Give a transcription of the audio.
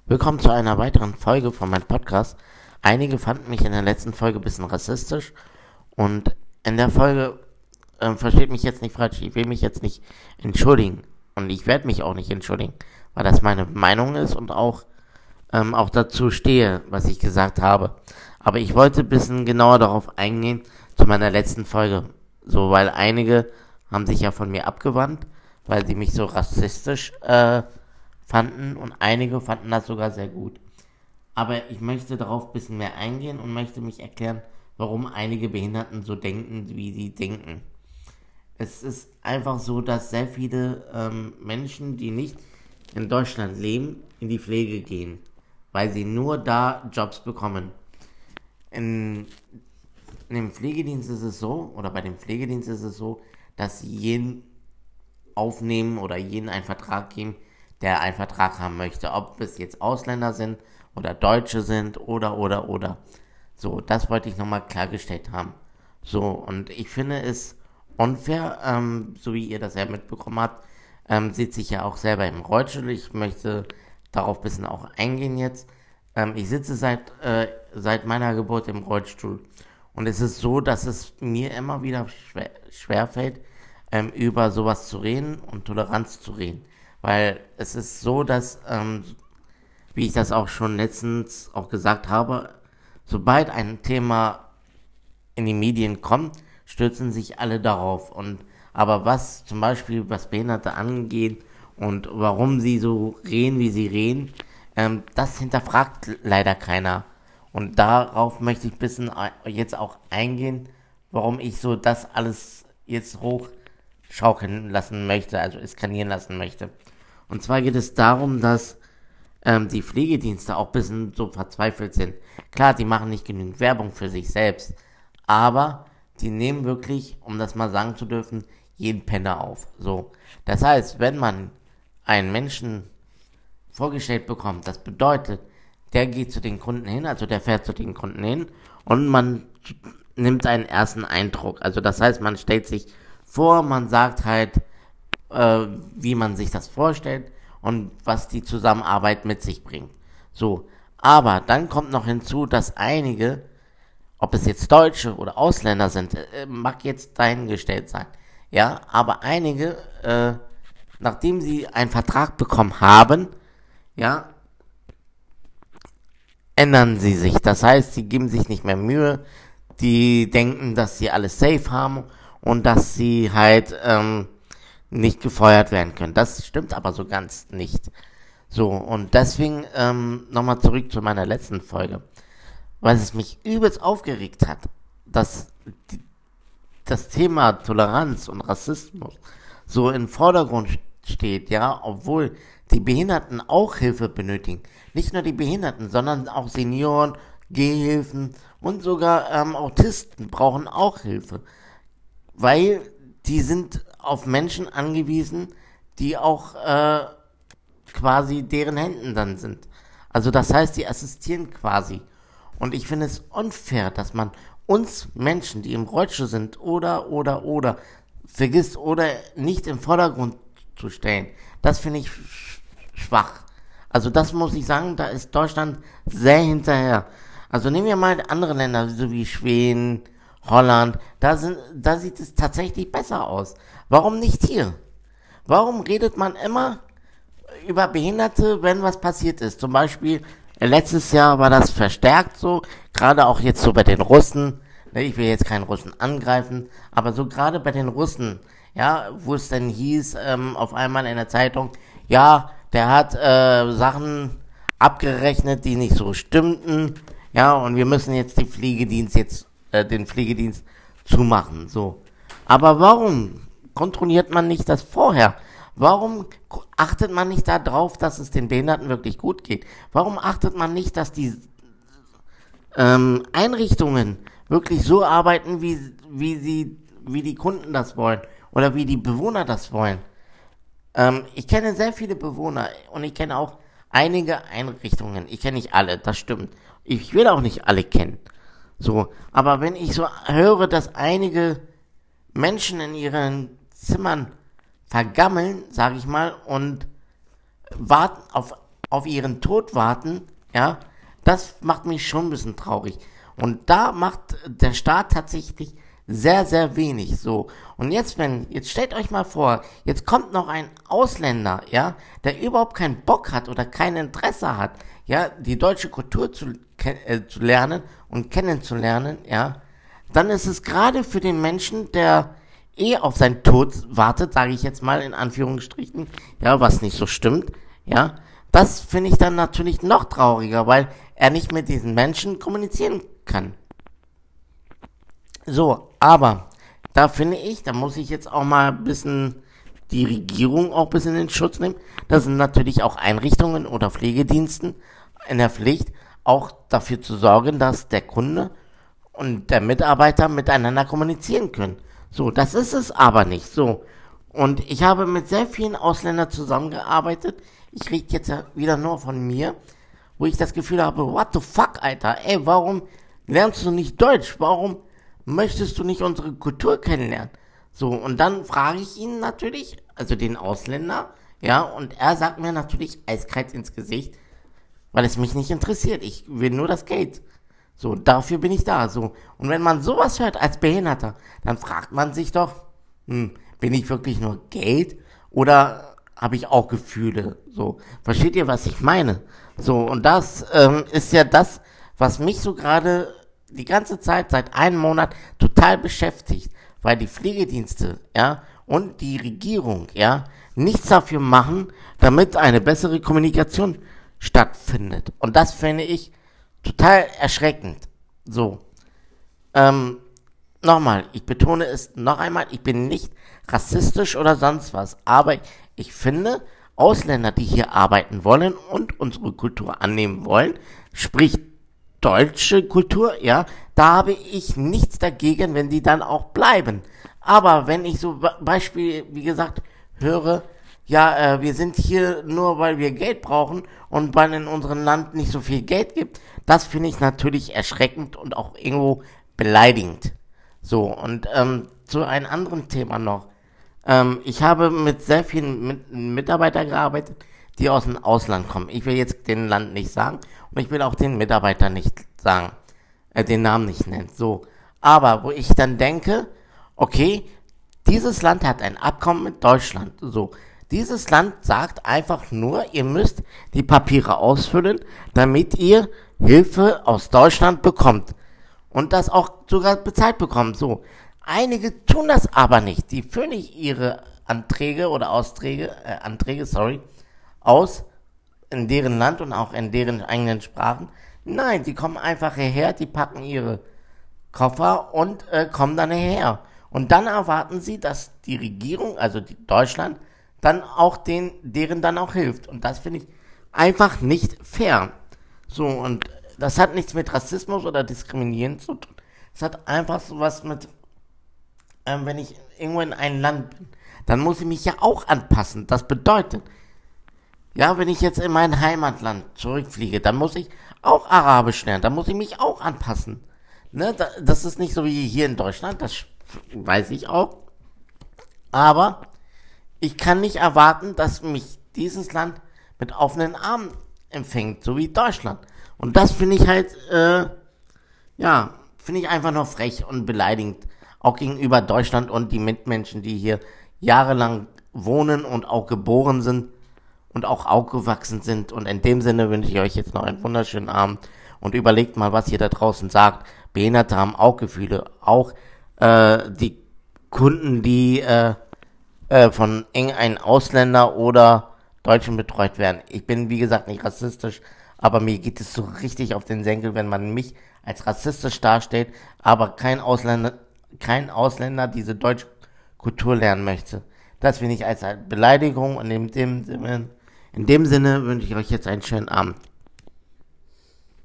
Willkommen zu einer weiteren Folge von meinem Podcast. Einige fanden mich in der letzten Folge ein bisschen rassistisch und in der Folge, versteht mich jetzt nicht falsch, ich will mich jetzt nicht entschuldigen und ich werde mich auch nicht entschuldigen, weil das meine Meinung ist und auch dazu stehe, was ich gesagt habe. Aber ich wollte ein bisschen genauer darauf eingehen zu meiner letzten Folge, so weil einige haben sich ja von mir abgewandt, weil sie mich so rassistisch fanden und einige fanden das sogar sehr gut. Aber ich möchte darauf ein bisschen mehr eingehen und möchte mich erklären, warum einige Behinderten so denken, wie sie denken. Es ist einfach so, dass sehr viele Menschen, die nicht in Deutschland leben, in die Pflege gehen, weil sie nur da Jobs bekommen. In dem Pflegedienst ist es so, oder bei dem Pflegedienst ist es so, dass sie jeden aufnehmen oder jeden einen Vertrag geben, der einen Vertrag haben möchte. Ob es jetzt Ausländer sind oder Deutsche sind oder. So, das wollte ich nochmal klargestellt haben. So, und ich finde es unfair, so wie ihr das ja mitbekommen habt, sitze ich ja auch selber im Rollstuhl. Ich möchte darauf ein bisschen auch eingehen jetzt. Ich sitze seit meiner Geburt im Rollstuhl. Und es ist so, dass es mir immer wieder schwer fällt, über sowas zu reden und Toleranz zu reden. Weil es ist so, dass, wie ich das auch schon letztens auch gesagt habe, sobald ein Thema in die Medien kommt, stürzen sich alle darauf. Aber was zum Beispiel was Behinderte angeht und warum sie so reden, wie sie reden, das hinterfragt leider keiner. Und darauf möchte ich ein bisschen jetzt auch eingehen, warum ich so das alles jetzt hochschaukeln lassen möchte, also eskalieren lassen möchte. Und zwar geht es darum, dass die Pflegedienste auch ein bisschen so verzweifelt sind. Klar, die machen nicht genügend Werbung für sich selbst, aber die nehmen wirklich, um das mal sagen zu dürfen, jeden Penner auf. So, das heißt, wenn man einen Menschen vorgestellt bekommt, das bedeutet, der geht zu den Kunden hin, also der fährt zu den Kunden hin und man nimmt einen ersten Eindruck. Also das heißt, man stellt sich vor, man sagt halt, wie man sich das vorstellt und was die Zusammenarbeit mit sich bringt. So, aber dann kommt noch hinzu, dass einige, ob es jetzt Deutsche oder Ausländer sind, mag jetzt dahingestellt sein, ja, aber einige, nachdem sie einen Vertrag bekommen haben, ja, ändern sie sich. Das heißt, sie geben sich nicht mehr Mühe, die denken, dass sie alles safe haben und dass sie halt, nicht gefeuert werden können. Das stimmt aber so ganz nicht. So, und deswegen nochmal zurück zu meiner letzten Folge. Weil es mich übelst aufgeregt hat, dass das Thema Toleranz und Rassismus so im Vordergrund steht, ja, obwohl die Behinderten auch Hilfe benötigen. Nicht nur die Behinderten, sondern auch Senioren, Gehhilfen und sogar Autisten brauchen auch Hilfe. Weil die sind auf Menschen angewiesen, die auch quasi deren Händen dann sind. Also das heißt, die assistieren quasi. Und ich finde es unfair, dass man uns Menschen, die im Rollstuhl sind oder vergisst oder nicht im Vordergrund zu stellen. Das finde ich schwach. Also das muss ich sagen, da ist Deutschland sehr hinterher. Also nehmen wir mal andere Länder, so wie Schweden, Holland, da sieht es tatsächlich besser aus. Warum nicht hier? Warum redet man immer über Behinderte, wenn was passiert ist? Zum Beispiel, letztes Jahr war das verstärkt so, gerade auch jetzt so bei den Russen, ne, ich will jetzt keinen Russen angreifen, aber so gerade bei den Russen, ja, wo es dann hieß, auf einmal in der Zeitung, ja, der hat Sachen abgerechnet, die nicht so stimmten, ja, und wir müssen jetzt den Pflegedienst zumachen, so. Aber warum kontrolliert man nicht das vorher? Warum achtet man nicht darauf, dass es den Behinderten wirklich gut geht? Warum achtet man nicht, dass die Einrichtungen wirklich so arbeiten, wie die Kunden das wollen oder wie die Bewohner das wollen? Ich kenne sehr viele Bewohner und ich kenne auch einige Einrichtungen. Ich kenne nicht alle, das stimmt. Ich will auch nicht alle kennen. So, aber wenn ich so höre, dass einige Menschen in ihren Zimmern vergammeln, sage ich mal, und warten auf auf ihren Tod warten, ja, das macht mich schon ein bisschen traurig. Und da macht der Staat tatsächlich sehr, sehr wenig, so. Und jetzt stellt euch mal vor, jetzt kommt noch ein Ausländer, ja, der überhaupt keinen Bock hat oder kein Interesse hat, ja, die deutsche Kultur zu lernen und kennenzulernen, ja, dann ist es gerade für den Menschen, der auf seinen Tod wartet, sage ich jetzt mal in Anführungsstrichen, ja, was nicht so stimmt, ja, das finde ich dann natürlich noch trauriger, weil er nicht mit diesen Menschen kommunizieren kann. So, aber da finde ich, da muss ich jetzt auch mal ein bisschen die Regierung auch ein bisschen in Schutz nehmen. Da sind natürlich auch Einrichtungen oder Pflegediensten in der Pflicht, auch dafür zu sorgen, dass der Kunde und der Mitarbeiter miteinander kommunizieren können. So, das ist es aber nicht. So, und ich habe mit sehr vielen Ausländern zusammengearbeitet. Ich rede jetzt ja wieder nur von mir, wo ich das Gefühl habe, what the fuck, Alter, ey, warum lernst du nicht Deutsch? Warum möchtest du nicht unsere Kultur kennenlernen? So, und dann frage ich ihn natürlich, also den Ausländer, ja, und er sagt mir natürlich eiskalt ins Gesicht, weil es mich nicht interessiert. Ich will nur das Geld. So, dafür bin ich da. So, und wenn man sowas hört als Behinderter, dann fragt man sich doch, bin ich wirklich nur Geld oder habe ich auch Gefühle? So, versteht ihr, was ich meine? So, und das ist ja das, was mich so gerade die ganze Zeit, seit einem Monat, total beschäftigt, weil die Pflegedienste, ja, und die Regierung, ja, nichts dafür machen, damit eine bessere Kommunikation stattfindet. Und das finde ich total erschreckend. So, nochmal, ich betone es noch einmal, ich bin nicht rassistisch oder sonst was, aber ich finde, Ausländer, die hier arbeiten wollen und unsere Kultur annehmen wollen, sprich deutsche Kultur, ja, da habe ich nichts dagegen, wenn die dann auch bleiben. Aber wenn ich so Beispiel, wie gesagt, höre, ja, wir sind hier nur, weil wir Geld brauchen und weil in unserem Land nicht so viel Geld gibt, das finde ich natürlich erschreckend und auch irgendwo beleidigend. So, und zu einem anderen Thema noch. Ich habe mit sehr vielen Mitarbeitern gearbeitet, die aus dem Ausland kommen. Ich will jetzt den Land nicht sagen und ich will auch den Mitarbeiter nicht sagen, den Namen nicht nennen. So, aber wo ich dann denke, okay, dieses Land hat ein Abkommen mit Deutschland. So, dieses Land sagt einfach nur, ihr müsst die Papiere ausfüllen, damit ihr Hilfe aus Deutschland bekommt und das auch sogar bezahlt bekommt. So, einige tun das aber nicht. Die füllen nicht ihre Anträge oder Anträge, aus in deren Land und auch in deren eigenen Sprachen. Nein, die kommen einfach hierher, die packen ihre Koffer und kommen dann hierher. Und dann erwarten sie, dass die Regierung, also Deutschland, dann auch deren dann auch hilft. Und das finde ich einfach nicht fair. So, und das hat nichts mit Rassismus oder Diskriminieren zu tun. Es hat einfach so was mit, wenn ich irgendwo in ein Land bin, dann muss ich mich ja auch anpassen. Das bedeutet, ja, wenn ich jetzt in mein Heimatland zurückfliege, dann muss ich auch Arabisch lernen, dann muss ich mich auch anpassen. Ne? Das ist nicht so wie hier in Deutschland, das weiß ich auch. Aber ich kann nicht erwarten, dass mich dieses Land mit offenen Armen empfängt, so wie Deutschland. Und das finde ich halt, finde ich einfach nur frech und beleidigend. Auch gegenüber Deutschland und die Mitmenschen, die hier jahrelang wohnen und auch geboren sind und auch aufgewachsen sind. Und in dem Sinne wünsche ich euch jetzt noch einen wunderschönen Abend und überlegt mal, was ihr da draußen sagt. Behinderte haben auch Gefühle, auch die Kunden, die von irgendeinem Ausländer oder Deutschen betreut werden. Ich bin, wie gesagt, nicht rassistisch, aber mir geht es so richtig auf den Senkel, wenn man mich als rassistisch darstellt, aber kein Ausländer diese deutsche Kultur lernen möchte. Das finde ich als Beleidigung und in dem Sinne wünsche ich euch jetzt einen schönen Abend.